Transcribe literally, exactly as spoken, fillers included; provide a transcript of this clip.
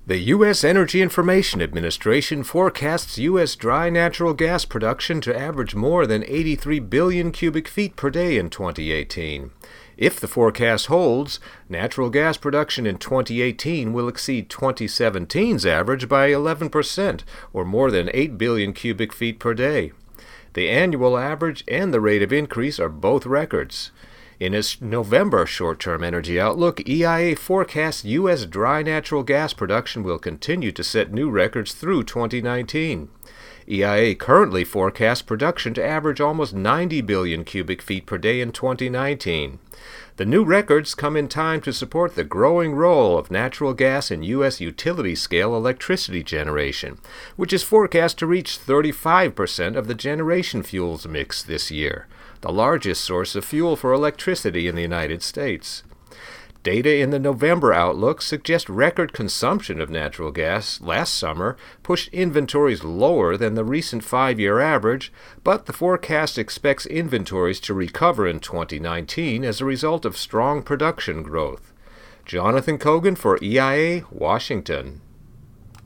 The U S Energy Information Administration forecasts U S dry natural gas production to average more than eighty-three billion cubic feet per day in twenty eighteen. If the forecast holds, natural gas production in twenty eighteen will exceed twenty seventeen's average by eleven percent, or more than eight billion cubic feet per day. The annual average and the rate of increase are both records. In its November short-term energy outlook, E I A forecasts U S dry natural gas production will continue to set new records through twenty nineteen. E I A currently forecasts production to average almost ninety billion cubic feet per day in twenty nineteen. The new records come in time to support the growing role of natural gas in U S utility-scale electricity generation, which is forecast to reach thirty-five percent of the generation fuels mix this year, the largest source of fuel for electricity in the United States. Data in the November outlook suggest record consumption of natural gas last summer pushed inventories lower than the recent five-year average, but the forecast expects inventories to recover in twenty nineteen as a result of strong production growth. Jonathan Cogan for E I A, Washington.